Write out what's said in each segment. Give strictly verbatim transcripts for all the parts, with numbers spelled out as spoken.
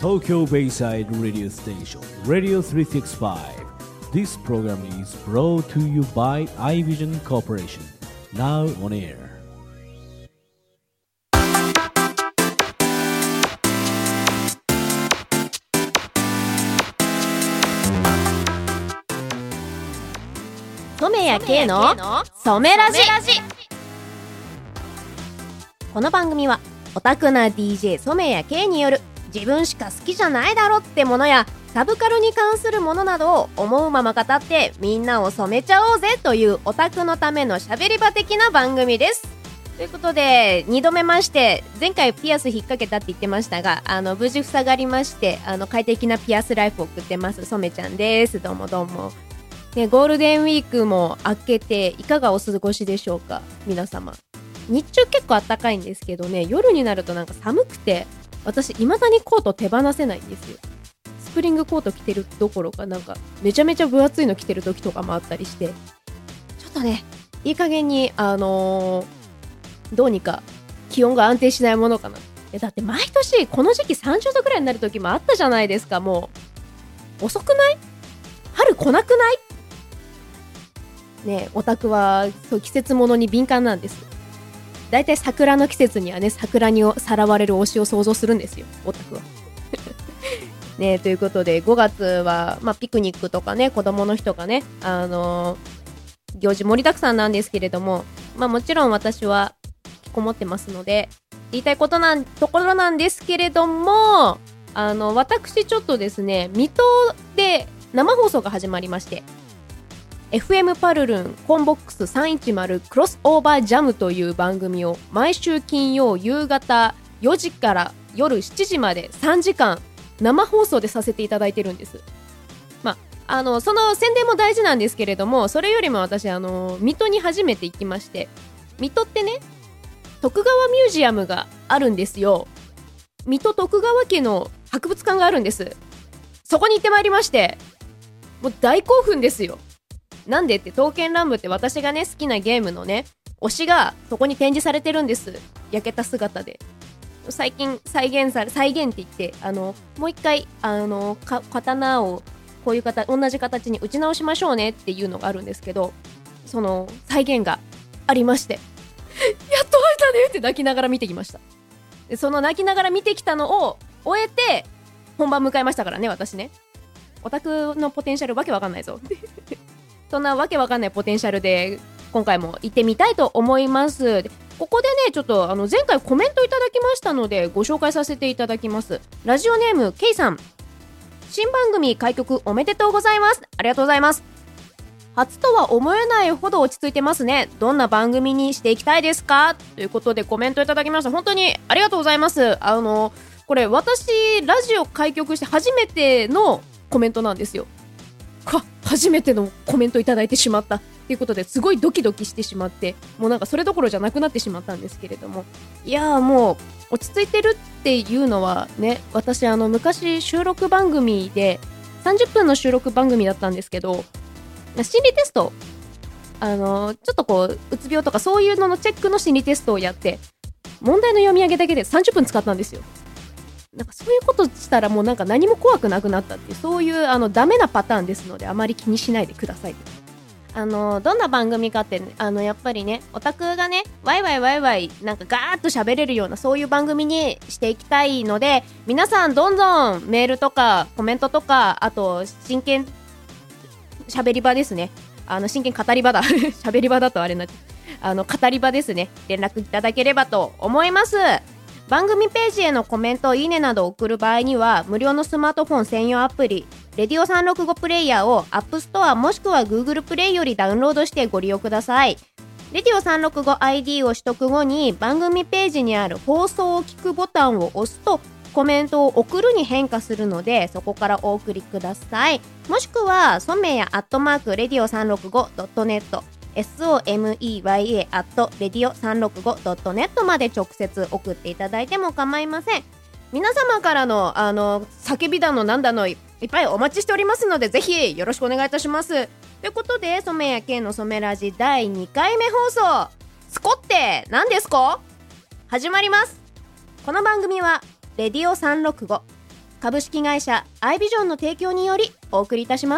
Tokyo Bayside Radio Station, Radio three sixty-five. This program is brought to you by iVision Corporation. Now on air. 染谷圭の染めラジ。この番組はオタクな ディージェー 染谷圭による自分しか好きじゃないだろってものやサブカルに関するものなどを思うまま語ってみんなを染めちゃおうぜというオタクのためのしゃべり場的な番組です。ということでにどめまして、前回ピアス引っ掛けたって言ってましたが、あの無事塞がりまして、あの快適なピアスライフを送ってます染ちゃんです。どうもどうも。ね、ゴールデンウィークも明けていかがお過ごしでしょうか皆様。日中結構暖かいんですけどね、夜になるとなんか寒くて、私未だにコート手放せないんですよ。スプリングコート着てるどころか、なんかめちゃめちゃ分厚いの着てる時とかもあったりして、ちょっとねいい加減にあのー、どうにか気温が安定しないものかな。えだって毎年この時期さんじゅうどぐらいになる時もあったじゃないですか。もう遅くない？春来なくないね。オタクはそう季節物に敏感なんです。だいたい桜の季節にはね、桜にさらわれる推しを想像するんですよ、オタクはね。ということでごがつは、まあ、ピクニックとかね、子供の日とかね、あのー、行事盛りだくさんなんですけれども、まあ、もちろん私は引きこもってますので言いたいことなんところなんですけれども、あの私ちょっとですね、水戸で生放送が始まりまして、エフエム パルルンコンボックスさんいちまるクロスオーバージャムという番組を毎週金曜夕方よじから夜しちじまでさんじかん生放送でさせていただいてるんです。まあ、あのその宣伝も大事なんですけれども、それよりも私あの水戸に初めて行きまして、水戸ってね、徳川ミュージアムがあるんですよ。水戸徳川家の博物館があるんです。そこに行ってまいりまして、もう大興奮ですよ。なんでって、刀剣乱舞って私がね好きなゲームのね推しがそこに展示されてるんです。焼けた姿で最近再現され再現って言って、あのもう一回あのか刀をこういう形同じ形に打ち直しましょうねっていうのがあるんですけど、その再現がありましてやっと会えたねって泣きながら見てきました。でその泣きながら見てきたのを終えて本番迎えましたからね。私ね、オタクのポテンシャルわけわかんないぞそんなわけわかんないポテンシャルで今回も行ってみたいと思います。でここでねちょっとあの前回コメントいただきましたのでご紹介させていただきます。ラジオネームケイさん、新番組開局おめでとうございます。ありがとうございます。初とは思えないほど落ち着いてますね。どんな番組にしていきたいですかということでコメントいただきました。本当にありがとうございます。あのこれ私ラジオ開局して初めてのコメントなんですよ。か初めてのコメントいただいてしまったということですごいドキドキしてしまって、もうなんかそれどころじゃなくなってしまったんですけれども、いやーもう落ち着いてるっていうのはね、私あの昔収録番組でさんじゅっぷんの収録番組だったんですけど、心理テストあのちょっとこううつ病とかそういうののチェックの心理テストをやって問題の読み上げだけでさんじゅっぷん使ったんですよ。なんかそういうことしたらもうなんか何も怖くなくなったっていう、そういうあのダメなパターンですのであまり気にしないでください。あのどんな番組かって、ね、あのやっぱりねオタクがねワイワイワイワイなんかガーッと喋れるようなそういう番組にしていきたいので、皆さんどんどんメールとかコメントとか、あと真剣喋り場ですね、あの真剣語り場だ喋り場だとあれなあの語り場ですね、連絡いただければと思います。番組ページへのコメントいいねなどを送る場合には無料のスマートフォン専用アプリレディオさんろくごプレイヤーを App Store もしくは Google プレイよりダウンロードしてご利用ください。レディオさんろくご アイディー を取得後に番組ページにある放送を聞くボタンを押すとコメントを送るに変化するので、そこからお送りください。もしくはソメヤアットマークレディオさんろくごドットネットソメヤ アットレディオさんろくごドットネット まで直接送っていただいても構いません。皆様からのあの叫びだのなんだのいっぱいお待ちしておりますので、ぜひよろしくお願いいたします。ということで染谷圭の染ラジだいにかいめ放送、スコって何ですか始まります。この番組はレディオさんろくご株式会社アイビジョンの提供によりお送りいたします。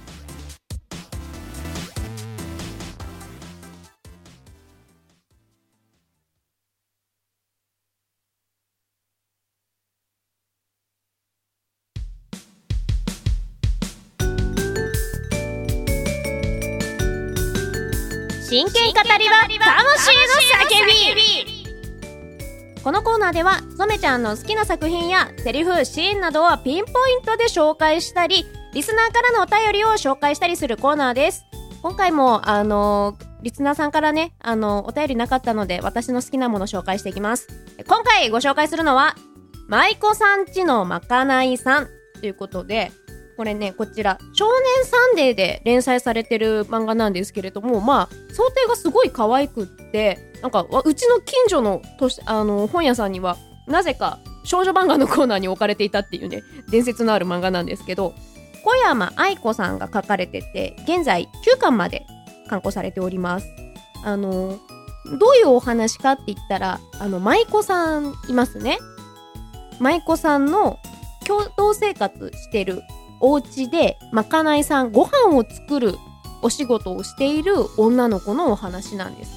真剣語り場魂の叫び。このコーナーではソメちゃんの好きな作品やセリフ、シーンなどをピンポイントで紹介したり、リスナーからのお便りを紹介したりするコーナーです。今回もあのー、リスナーさんからね、あのー、お便りなかったので私の好きなものを紹介していきます。今回ご紹介するのは舞妓さんちのまかないさんということで、これね、こちら少年サンデーで連載されてる漫画なんですけれども、まあ想定がすごい可愛くって、なんかうちの近所のとしあの本屋さんにはなぜか少女漫画のコーナーに置かれていたっていうね、伝説のある漫画なんですけど、小山愛子さんが書かれてて、現在きゅうかんまで刊行されております。あのどういうお話かって言ったら、あの舞妓さんいますね。舞妓さんの共同生活してるお家でまかないさん、ご飯を作るお仕事をしている女の子のお話なんです。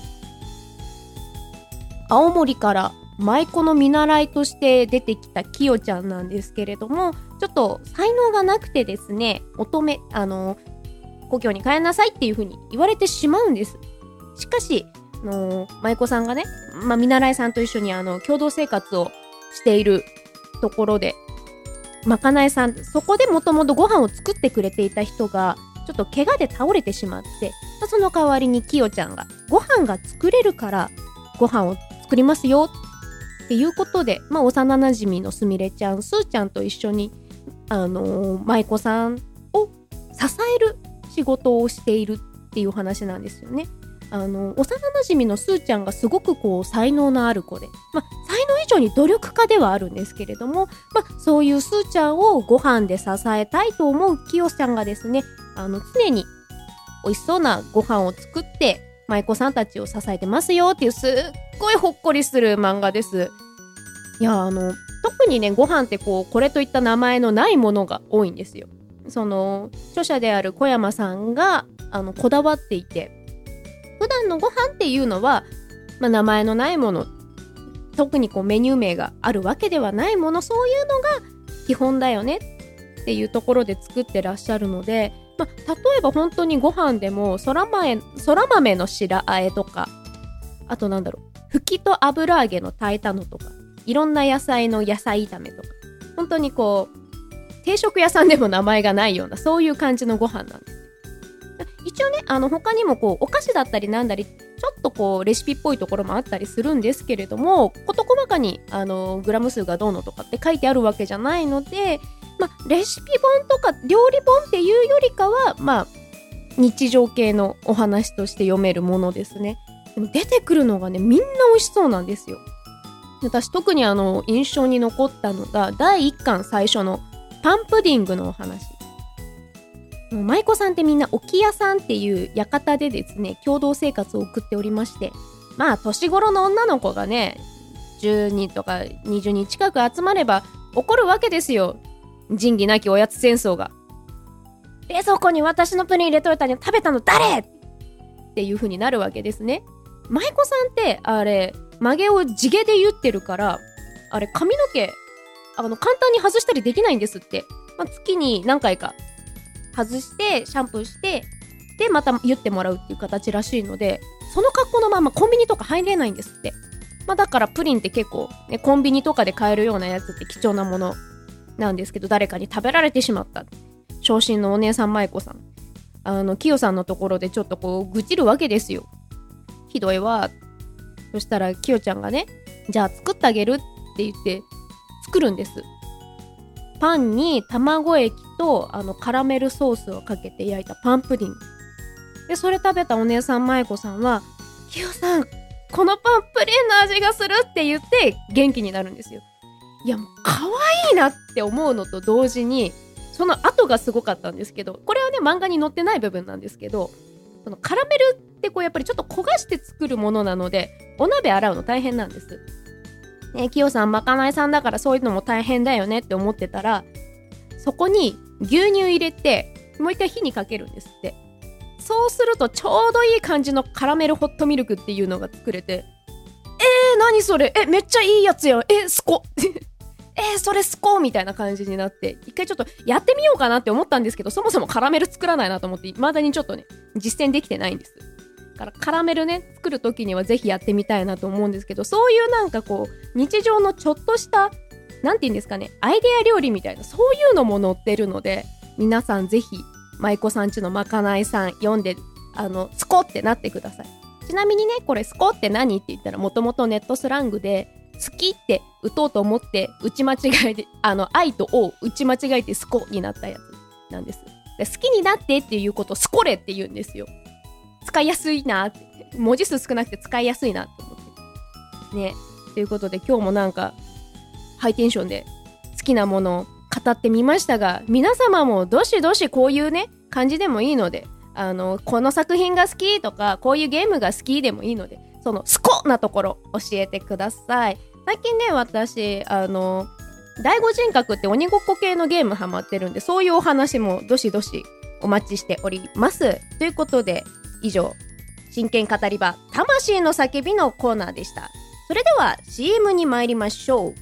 青森から舞妓の見習いとして出てきたきよちゃんなんですけれども、ちょっと才能がなくてですね、乙女、あの故郷に帰んなさいっていう風に言われてしまうんです。しかし、あの舞妓さんがね、まあ、見習いさんと一緒にあの共同生活をしているところで、まかないさん、そこでもともとご飯を作ってくれていた人がちょっと怪我で倒れてしまって、その代わりにきよちゃんがご飯が作れるからご飯を作りますよっていうことで、まあ、幼なじみのすみれちゃん、すーちゃんと一緒にあのー、舞妓さんを支える仕事をしているっていう話なんですよね。あのー、幼なじみのすーちゃんがすごくこう才能のある子で、まあ、才能以上に努力家ではあるんですけれども、まあ、そういうすーちゃんをご飯で支えたいと思うきよちゃんがですね、あの常に美味しそうなご飯を作って舞妓さんたちを支えてますよっていう、すっごいほっこりする漫画です。いや、あの特にね、ご飯ってこうこれといった名前のないものが多いんですよ。その著者である小山さんがあのこだわっていて、普段のご飯っていうのは、まあ、名前のないもの、特にこうメニュー名があるわけではないもの、そういうのが基本だよねっていうところで作ってらっしゃるので、まあ、例えば本当にご飯でもそら豆、そら豆の白あえとか、あとなんだろう、ふきと油揚げの炊いたのとか、いろんな野菜の野菜炒めとか、本当にこう定食屋さんでも名前がないような、そういう感じのご飯なんです。一応ね、あの他にもこうお菓子だったりなんだり、ちょっとこうレシピっぽいところもあったりするんですけれども、事細かにあのグラム数がどうのとかって書いてあるわけじゃないので、まあ、レシピ本とか料理本っていうよりかは、まあ日常系のお話として読めるものですね。でも出てくるのがね、みんな美味しそうなんですよ。私特にあの印象に残ったのがだいいっかん最初のパンプディングのお話。舞妓さんってみんな置屋さんっていう館でですね、共同生活を送っておりまして、まあ年頃の女の子がね、じゅうにんとかにじゅうにん近く集まれば起こるわけですよ。仁義なきおやつ戦争が。冷蔵庫に私のプリン入れといたのに食べたの誰っていう風になるわけですね。舞妓さんってあれ曲げを地毛で言ってるから、あれ髪の毛あの簡単に外したりできないんですって。まあ、月に何回か外してシャンプーしてでまた言ってもらうっていう形らしいので、その格好のままコンビニとか入れないんですって。まあ、だからプリンって結構、ね、コンビニとかで買えるようなやつって貴重なものなんですけど、誰かに食べられてしまった昇進のお姉さん舞妓さん、あのキヨさんのところでちょっとこう愚痴るわけですよ。ひどいわ。そしたらキヨちゃんがね、じゃあ作ってあげるって言って作るんです。パンに卵液とあのカラメルソースをかけて焼いたパンプディングで、それ食べたお姉さん舞妓さんは、キヨさんこのパンプリンの味がするって言って元気になるんですよ。いやもう可愛いなって思うのと同時に、その後がすごかったんですけど、これはね漫画に載ってない部分なんですけど、そのカラメルってこうやっぱりちょっと焦がして作るものなので、お鍋洗うの大変なんです。 ね、キヨさんまかないさんだからそういうのも大変だよねって思ってたら、そこに牛乳入れてもう一回火にかけるんですって。そうするとちょうどいい感じのカラメルホットミルクっていうのが作れて、えー何それ、えめっちゃいいやつやん、えスコえーそれスコみたいな感じになって、一回ちょっとやってみようかなって思ったんですけど、そもそもカラメル作らないなと思って未だにちょっとね実践できてないんです。だからカラメルね作る時にはぜひやってみたいなと思うんですけど、そういうなんかこう日常のちょっとしたなんていうんですかね、アイデア料理みたいなそういうのも載ってるので、皆さんぜひ舞妓さんちのまかないさん読んで、あのスコってなってください。ちなみにね、これスコって何って言ったら、もともとネットスラングで好きって打とうと思って打ち間違えて、あの愛とおを打ち間違えてスコになったやつなんです。で好きになってっていうことをスコレって言うんですよ。使いやすいなって、文字数少なくて使いやすいなって思ってね。ということで今日もなんかハイテンションで好きなものを語ってみましたが、皆様もどしどしこういうね感じでもいいので、あのこの作品が好きとかこういうゲームが好きでもいいので、そのスコなところ教えてください。最近ね私あの第五人格って鬼ごっこ系のゲームハマってるんで、そういうお話もどしどしお待ちしております。ということで以上、真剣語り場魂の叫びのコーナーでした。それでは シーエム に参りましょう。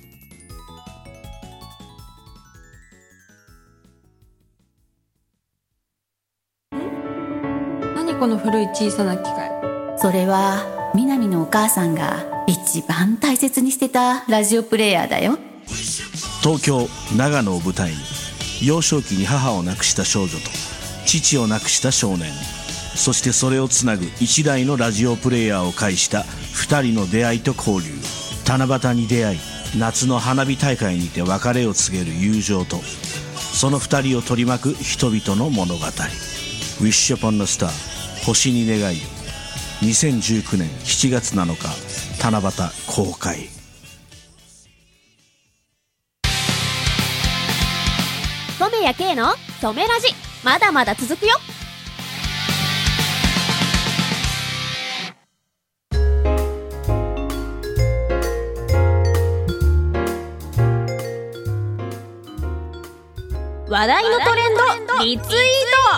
何この古い小さな機械。 それは南のお母さんが一番大切にしてたラジオプレイヤーだよ。 東京長野を舞台に、幼少期に母を亡くした少女と父を亡くした少年、そしてそれをつなぐ一台のラジオプレイヤーを介した二人の出会いと交流。七夕に出会い、夏の花火大会にて別れを告げる友情と、その二人を取り巻く人々の物語。 Wish upon a star 星に願いよ。にせんじゅうきゅうねんしちがつなのか七夕公開。 染谷圭の染めラジ、まだまだ続くよ。話題のトレンドリツイート。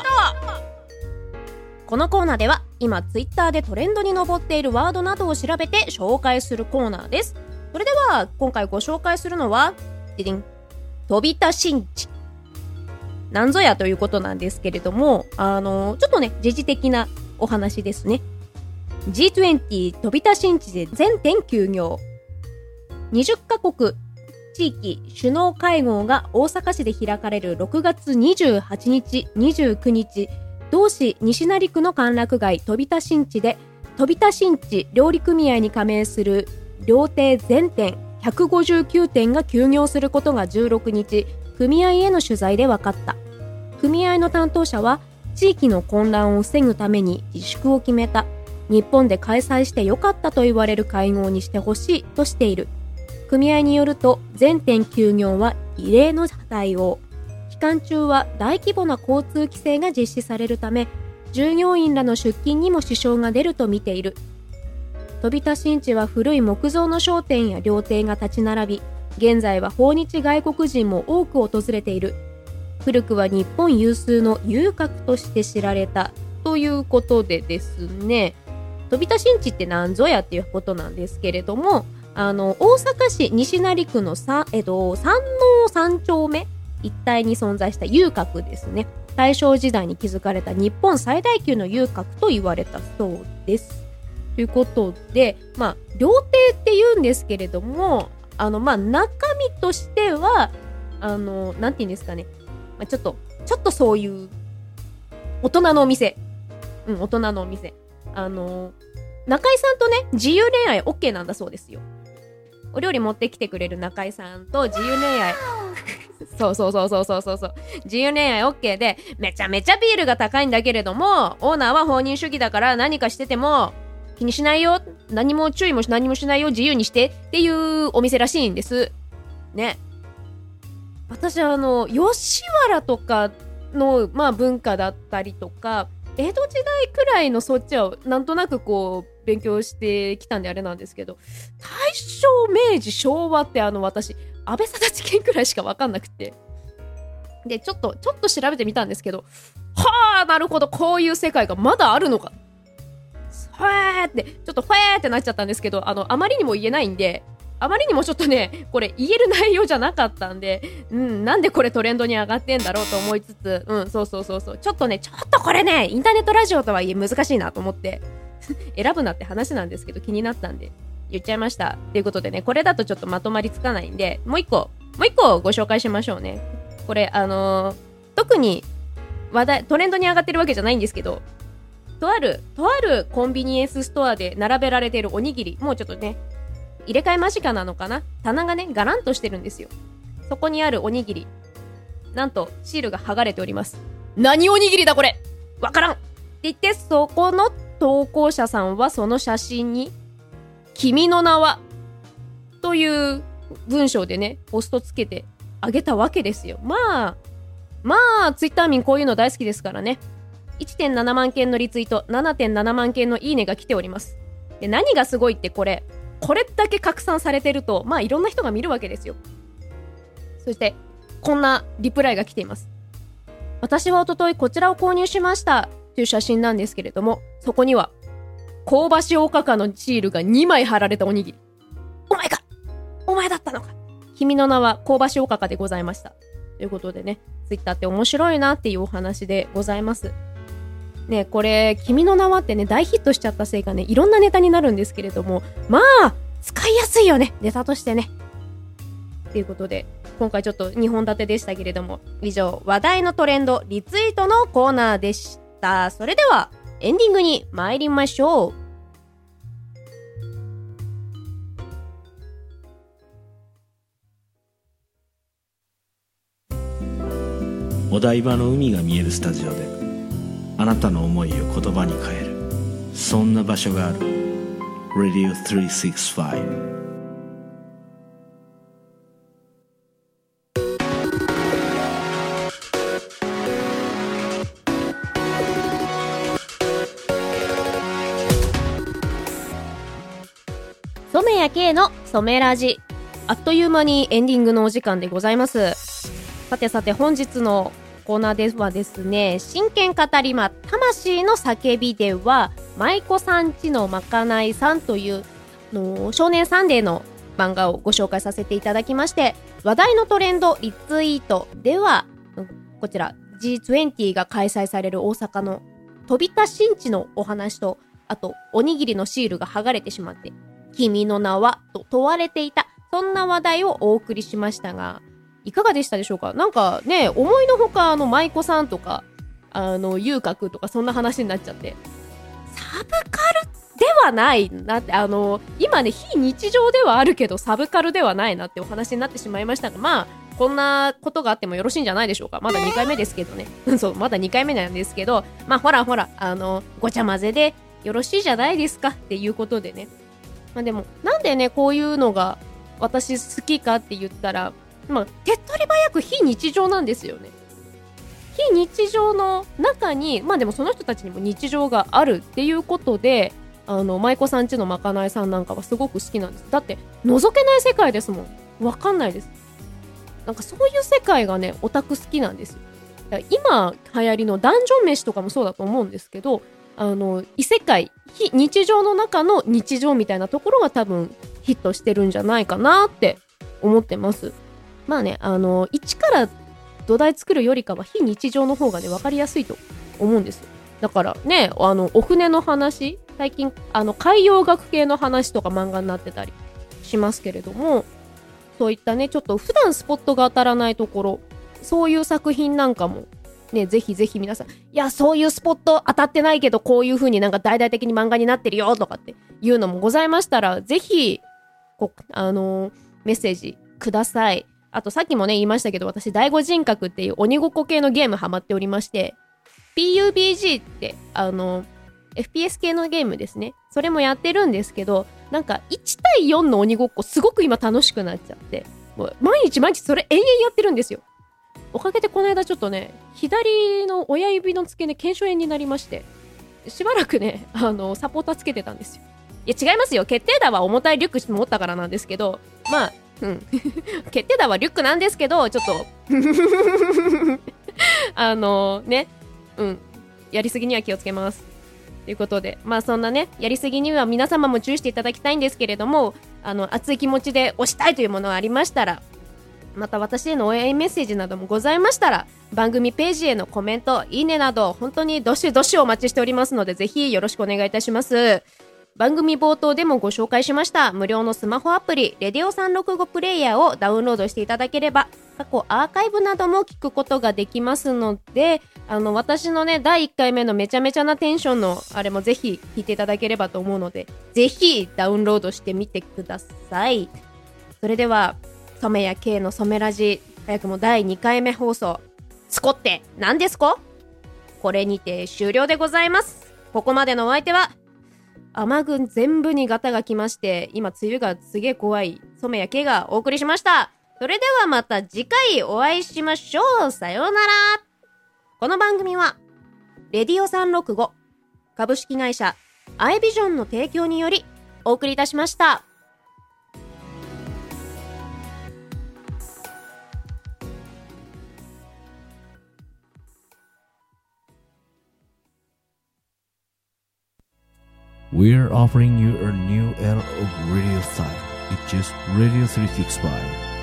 このコーナーでは今ツイッターでトレンドに上っているワードなどを調べて紹介するコーナーです。それでは今回ご紹介するのはディディン飛び田新地。なんぞやということなんですけれども、あのちょっとね時事的なお話ですね。 ジートゥエンティー 飛び田新地で全店休業。にじゅっかこく地域首脳会合が大阪市で開かれるろくがつにじゅうはちにち、にじゅうくにち、同市西成区の歓楽街飛田新地で飛田新地料理組合に加盟する料亭全店ひゃくごじゅうきゅうてんが休業することがじゅうろくにち、組合への取材で分かった。組合の担当者は地域の混乱を防ぐために自粛を決めた。日本で開催してよかったと言われる会合にしてほしいとしている。組合によると全店休業は異例の対応。期間中は大規模な交通規制が実施されるため、従業員らの出勤にも支障が出ると見ている。飛田新地は古い木造の商店や料亭が立ち並び、現在は訪日外国人も多く訪れている。古くは日本有数の遊郭として知られたということでですね、飛田新地って何ぞやっていうことなんですけれども、あの大阪市西成区のさ、えっと、山王三丁目一帯に存在した遊郭ですね。大正時代に築かれた日本最大級の遊郭と言われたそうです。ということで、まあ料亭って言うんですけれども、あのまあ中身としてはあのなんて言うんですかね、まあ、ちょっとちょっとそういう大人のお店、うん大人のお店、あの中井さんとね自由恋愛 OK なんだそうですよ。お料理持ってきてくれる中井さんと自由恋愛そうそうそうそうそうそうそう自由恋愛 OK で、めちゃめちゃビールが高いんだけれども、オーナーは放任主義だから何かしてても気にしないよ、何も注意も何もしないよ、自由にしてっていうお店らしいんですね。私あの吉原とかの、まあ、文化だったりとか江戸時代くらいのそっちはなんとなくこう勉強してきたんであれなんですけど、大正、明治、昭和ってあの私安倍貞知県くらいしか分かんなくて、でちょっとちょっと調べてみたんですけど、はあなるほど、こういう世界がまだあるのか、ふえーってちょっとふえーってなっちゃったんですけど、あのあまりにも言えないんで、あまりにもちょっとねこれ言える内容じゃなかったんで、うん、なんでこれトレンドに上がってんだろうと思いつつ、うんそうそうそうそう、ちょっとねちょっとこれねインターネットラジオとはいえ難しいなと思って選ぶなって話なんですけど、気になったんで言っちゃいました。ということでね、これだとちょっとまとまりつかないんで、もう一個もう一個ご紹介しましょうね。これあのー、特に話題トレンドに上がってるわけじゃないんですけど、とあるとあるコンビニエンスストアで並べられているおにぎり、もうちょっとね入れ替え間近なのかな、棚がねガランとしてるんですよ。そこにあるおにぎり、なんとシールが剥がれております。何おにぎりだこれ、わからんって言って、そこの投稿者さんはその写真に君の名はという文章でねポストつけてあげたわけですよ。まあまあツイッター民こういうの大好きですからね。 いってんなな 万件のリツイート、 ななてんなな 万件のいいねが来ております。で何がすごいって、これこれだけ拡散されてると、まあいろんな人が見るわけですよ。そしてこんなリプライが来ています。私は一昨日こちらを購入しましたという写真なんですけれども、そこには香ばしおかかのシールがにまい貼られたおにぎり。お前か、お前だったのか、君の名は香ばしおかかでございましたということでね、ツイッターって面白いなっていうお話でございますね。これ君の名はってね大ヒットしちゃったせいかね、いろんなネタになるんですけれども、まあ使いやすいよね、ネタとしてね。ということで今回ちょっとにほん立てでしたけれども、以上話題のトレンドリツイートのコーナーでした。それではエンディングに参りましょう。 お台場の海が見えるスタジオであなたの思いを言葉に変える、そんな場所がある。 ラジオさんびゃくろくじゅうご。 染谷圭の染ラジ、あっという間にエンディングのお時間でございます。さてさて本日のコーナーではですね、真剣語りま魂の叫びでは舞妓さんちのまかないさんというの少年サンデーの漫画をご紹介させていただきまして、話題のトレンドリツイートではこちら ジーにじゅう が開催される大阪の飛び田新地のお話と、あとおにぎりのシールが剥がれてしまって君の名はと問われていた、そんな話題をお送りしましたが、いかがでしたでしょうか。なんかね、思いのほかあの舞妓さんとかあの遊郭とかそんな話になっちゃって、サブカルではないなって、あの今ね非日常ではあるけどサブカルではないなってお話になってしまいましたが、まあこんなことがあってもよろしいんじゃないでしょうか。まだにかいめですけどねそうまだにかいめなんですけど、まあほらほらあのごちゃ混ぜでよろしいじゃないですかっていうことでね。まあでもなんでねこういうのが私好きかって言ったら、まあ手っ取り早く非日常なんですよね。非日常の中に、まあでもその人たちにも日常があるっていうことで、あの舞妓さんちのまかないさんなんかはすごく好きなんです。だって覗けない世界ですもん。わかんないです。なんかそういう世界がねオタク好きなんですよ。今流行りのダンジョン飯とかもそうだと思うんですけど、あの異世界非日常の中の日常みたいなところが多分ヒットしてるんじゃないかなって思ってます。まあね、あの一から土台作るよりかは非日常の方がね分かりやすいと思うんですよ。だからね、あのお船の話、最近あの海洋学系の話とか漫画になってたりしますけれども、そういったねちょっと普段スポットが当たらないところ、そういう作品なんかもね、ぜひぜひ皆さん、いやそういうスポット当たってないけどこういう風になんか大々的に漫画になってるよとかっていうのもございましたら、ぜひこあのー、メッセージください。あとさっきもね言いましたけど、私第五人格っていう鬼ごっこ系のゲームハマっておりまして、 ピーユービージー ってあの エフピーエス 系のゲームですね、それもやってるんですけど、なんかいちたいよんの鬼ごっこすごく今楽しくなっちゃって、もう毎日毎日それ延々やってるんですよ。おかげでこの間ちょっとね左の親指の付け根腱鞘炎になりまして、しばらくねあのサポーターつけてたんですよ。 いや違いますよ、決定打は重たいリュック持ったからなんですけど、まあうん決定打はリュックなんですけど、ちょっとあのね、うんやりすぎには気をつけますということで、まあそんなねやりすぎには皆様も注意していただきたいんですけれども、あの熱い気持ちで推したいというものがありましたら、また私への応援メッセージなどもございましたら、番組ページへのコメント、いいねなど本当にどしどしお待ちしておりますので、ぜひよろしくお願いいたします。番組冒頭でもご紹介しました無料のスマホアプリレディオさんろくごプレイヤーをダウンロードしていただければ、過去アーカイブなども聞くことができますので、あの私のねだいいっかいめのめちゃめちゃなテンションのあれもぜひ聞いていただければと思うので、ぜひダウンロードしてみてください。それでは染谷圭の染ラジ、早くもだいにかいめ放送、スコって何ですか、これにて終了でございます。ここまでのお相手は雨具全部にガタが来まして、今梅雨がすげえ怖い染谷圭がお送りしました。それではまた次回お会いしましょう。さようなら。この番組はレディオさんろくご株式会社アイビジョンの提供によりお送りいたしました。 We're offering you a new era of radio style. It's just Radio three sixty-five.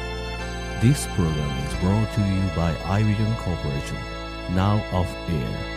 This program is brought to you by iVision Corporation. Now off air.